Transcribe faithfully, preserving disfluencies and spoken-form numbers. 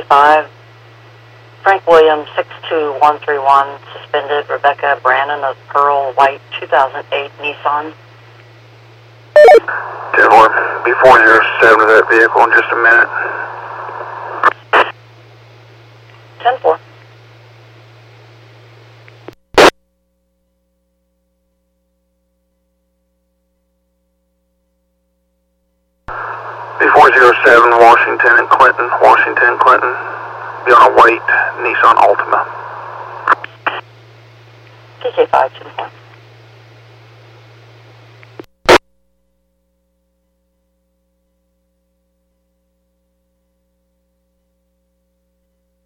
K five, Frank Williams, six two one three one, suspended. Rebecca Brannon of Pearl White, two thousand eight Nissan. ten four, B four zero seven to that vehicle in just a minute. ten four. B four zero seven, Washington and Clinton, Washington, Clinton. Be on a white Nissan Altima. T K five, ten four.